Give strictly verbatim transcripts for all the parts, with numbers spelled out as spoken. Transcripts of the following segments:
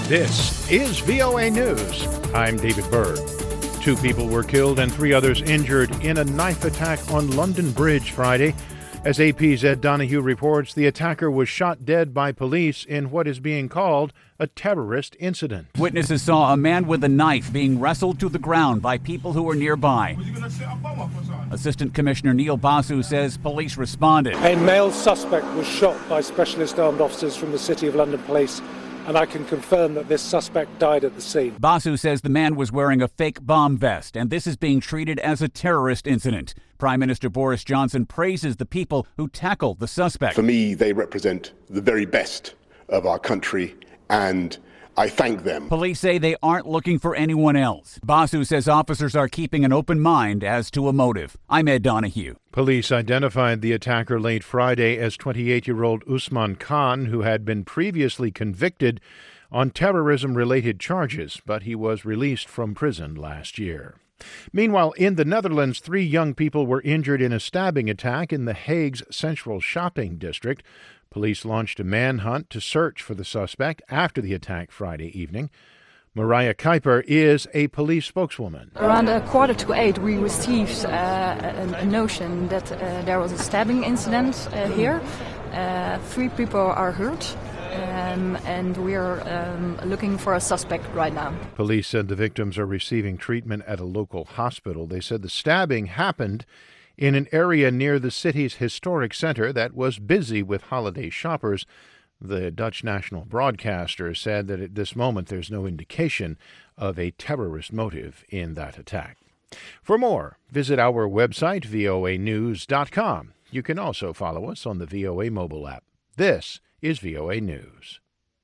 This is V O A News. I'm David Byrd. Two people were killed and three others injured in a knife attack on London Bridge Friday. As A P's Ed Donahue reports, the attacker was shot dead by police in what is being called a terrorist incident. Witnesses saw a man with a knife being wrestled to the ground by people who were nearby. Assistant Commissioner Neil Basu says police responded. A male suspect was shot by specialist armed officers from the City of London Police, and I can confirm that this suspect died at the scene. Basu says the man was wearing a fake bomb vest, and this is being treated as a terrorist incident. Prime Minister Boris Johnson praises the people who tackled the suspect. For me, they represent the very best of our country, and I thank them. Police say they aren't looking for anyone else. Basu says officers are keeping an open mind as to a motive. I'm Ed Donahue. Police identified the attacker late Friday as twenty-eight-year-old Usman Khan, who had been previously convicted on terrorism-related charges, but he was released from prison last year. Meanwhile, in the Netherlands, three young people were injured in a stabbing attack in The Hague's Central Shopping District. Police launched a manhunt to search for the suspect after the attack Friday evening. Mariah Kuiper is a police spokeswoman. Around a quarter to eight, we received uh, a, a notion that uh, there was a stabbing incident uh, here. Uh, three people are hurt. Um, and we're um, looking for a suspect right now. Police said the victims are receiving treatment at a local hospital. They said the stabbing happened in an area near the city's historic center that was busy with holiday shoppers. The Dutch national broadcaster said that at this moment there's no indication of a terrorist motive in that attack. For more, visit our website, V O A news dot com. You can also follow us on the V O A mobile app. This is V O A News.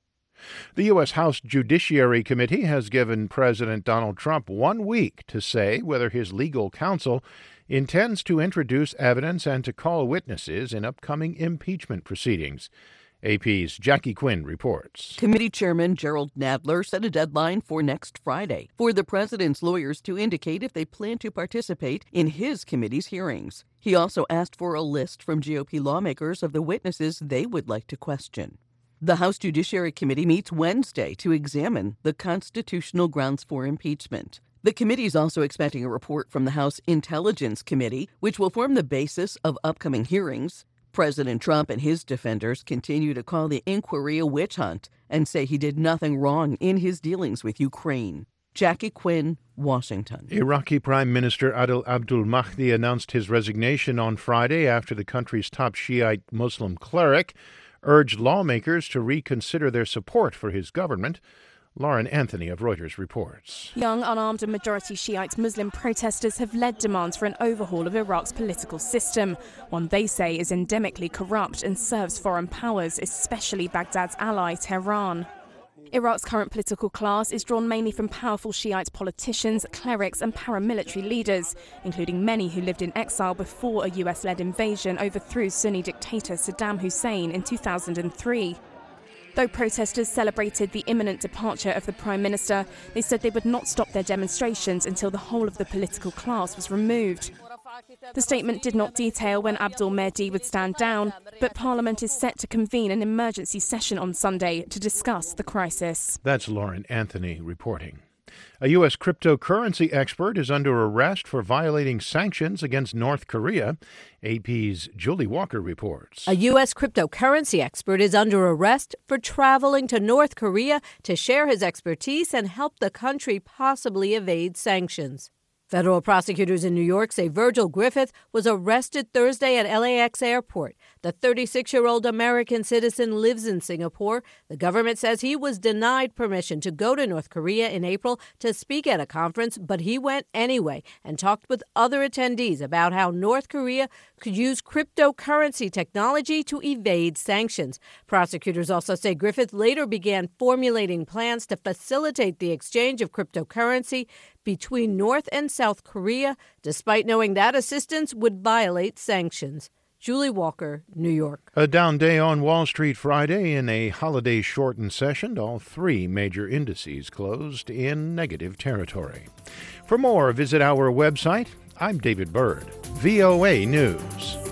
The U S. House Judiciary Committee has given President Donald Trump one week to say whether his legal counsel intends to introduce evidence and to call witnesses in upcoming impeachment proceedings. A P's Jackie Quinn reports. Committee Chairman Gerald Nadler set a deadline for next Friday for the president's lawyers to indicate if they plan to participate in his committee's hearings. He also asked for a list from G O P lawmakers of the witnesses they would like to question. The House Judiciary Committee meets Wednesday to examine the constitutional grounds for impeachment. The committee is also expecting a report from the House Intelligence Committee, which will form the basis of upcoming hearings. President Trump and his defenders continue to call the inquiry a witch hunt and say he did nothing wrong in his dealings with Ukraine. Jackie Quinn, Washington. Iraqi Prime Minister Adel Abdul Mahdi announced his resignation on Friday after the country's top Shiite Muslim cleric urged lawmakers to reconsider their support for his government. Lauren Anthony of Reuters reports. Young, unarmed and majority Shiite Muslim protesters have led demands for an overhaul of Iraq's political system, one they say is endemically corrupt and serves foreign powers, especially Baghdad's ally, Tehran. Iraq's current political class is drawn mainly from powerful Shiite politicians, clerics and paramilitary leaders, including many who lived in exile before a U S-led invasion overthrew Sunni dictator Saddam Hussein in two thousand three. Though protesters celebrated the imminent departure of the Prime Minister, they said they would not stop their demonstrations until the whole of the political class was removed. The statement did not detail when Abdul Mahdi would stand down, but Parliament is set to convene an emergency session on Sunday to discuss the crisis. That's Lauren Anthony reporting. A U S cryptocurrency expert is under arrest for violating sanctions against North Korea. A P's Julie Walker reports. A U S cryptocurrency expert is under arrest for traveling to North Korea to share his expertise and help the country possibly evade sanctions. Federal prosecutors in New York say Virgil Griffith was arrested Thursday at L A X airport. The thirty-six-year-old American citizen lives in Singapore. The government says he was denied permission to go to North Korea in April to speak at a conference, but he went anyway and talked with other attendees about how North Korea could use cryptocurrency technology to evade sanctions. Prosecutors also say Griffith later began formulating plans to facilitate the exchange of cryptocurrency between North and South Korea, despite knowing that assistance would violate sanctions. Julie Walker, New York. A down day on Wall Street Friday in a holiday-shortened session. All three major indices closed in negative territory. For more, visit our website. I'm David Byrd, V O A News.